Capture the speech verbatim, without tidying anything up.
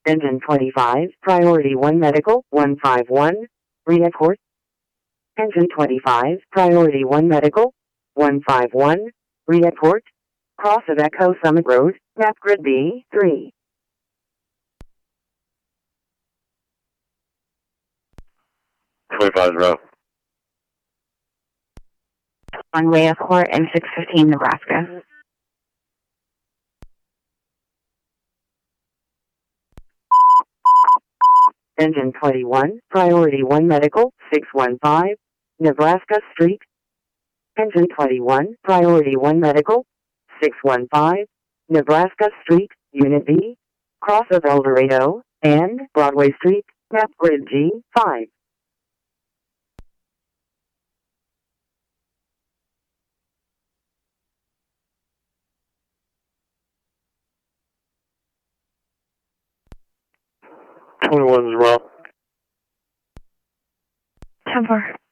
Engine twenty-five, Priority one Medical, one five one, report. Engine twenty-five, Priority one Medical, one five one, report. Cross of Echo Summit Road, map grid B, three. twenty-five row. Runway Accord and six fifteen Nebraska. Engine twenty-one, Priority one Medical, six one five, Nebraska Street. Engine twenty-one, Priority one Medical, six one five, Nebraska Street, Unit B, cross of El Dorado, and Broadway Street, map grid G, five. twenty-one as well. ten four.